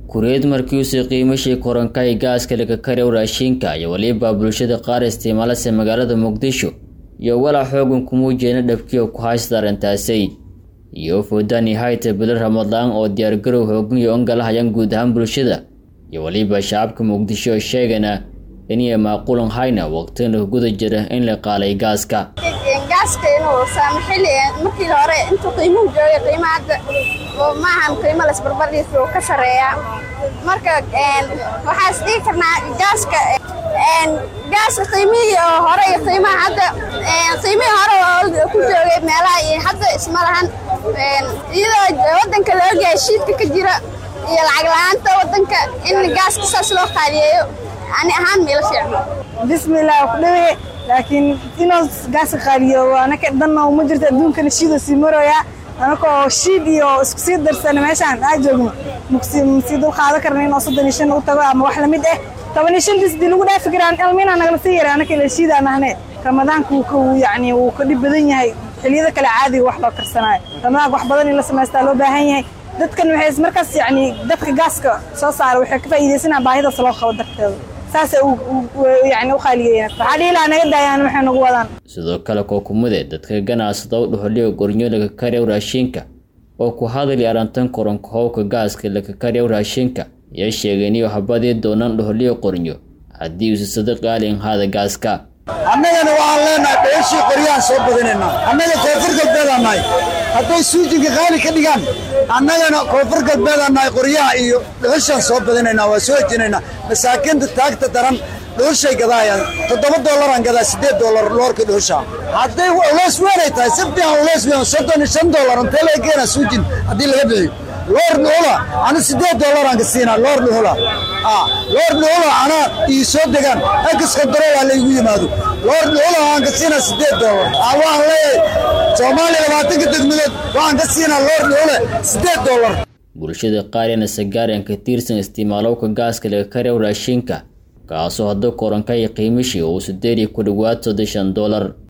Kureed markii uu qiimashii koronka gaaska laga karayo raashinka iyo waliba bulshada qaar isticmaalaya magaalada Muqdisho iyo wala xoogan ku muujinay dhabkii ku haysta arintaasay iyo foodani hay'adda bil Ramadaan oo diyaar garow hoogan iyo angalahayan guud ahaan bulshada iyo waliba shacabka Muqdisho sheegana inay maaquulan hayna waqtiga guda jira in la qaalay gaaska inuu saamaxay markii hore inta qiimuhu joogay qiimaha ma ahan qiimo la isbarbardhig oo ka sareeya marka waxa isdii karnaa gaaska qiimihii hore iyo qiimaha hadda qiimihii hore oo ku joogay meelaha iyo hadda isma lahan iyadoo wadanka loo gaashiidka ka jira iyo lacag la'aanta wadanka in gaaska saas loo qaaliyeeyo ani ahaan meel fiicno bismillaah ku dhawe laakiin inuu gaaska qaaliyo waana ka dhanna uma jirto adduunka shiido si maraya anako shiid iyo isku sii darsan meeshan aan joogno mugsi dul qaado karnaa in 35 u tago ama wax la mid ah 15 disdi lagu dhaaf fikiraan ilmiina naga sii yaraan kale shiidana ahne ramadaanku yaani uu ka dib badan yahay xilliyada kale caadi wax loo karsanayo ramadaan wax badan in la sameeyo loo baahan yahay dadkan waxay markaas yaani dadka gaaska soo saar waxay ka faa'iideysanaa baahida soo qabo darteeda saas yaani u qaaliyeeyna waxa dhiila naga daayaan waxay nagu wadaan sidoo kale kookumade dadka ganacsatada u dhaxliyo qornyo laga karayo raashinka oo ku hadlay arintan koronka hawka gaaska laga karayo raashinka iyo sheegayniyo habadii doonaan dhaxliyo qornyo hadii uu sadaq qaalin hada gaaska annagana waxaan leenahay beeshii qoryaan soo badanayna annaga koonfur galbeedanahay hadday suujiga qaali ka dhigaan annagana koonfur galbeedanahay qoryaha iyo dhuxushan soo badanayna waa soo jeenayna masaakiinta taagta daran dhuxushay gadaayaan $7 aan gadaa $8 loorka dhuxusha hadday ulees weynay tahay si fiican ulees weyn $35 inta la geena suujin haddii laga bixiyo loor dhuxula ana $8 aan ka siinaa loor dhuxula loor dhuxula ana ii soo degaan ex control la igu yimaado loor dhuxula aan ka siinaa $8 waan leeyahay Soomaaliya 20 degmadood waan ka siinaa loor dhuxula $8 bulshada qaarina sagaaran ka tirsan isticmaalowga gaaska laga karayo raashinka kaasoo hadda koronka qiimishii uu $8 ku dhawaad $35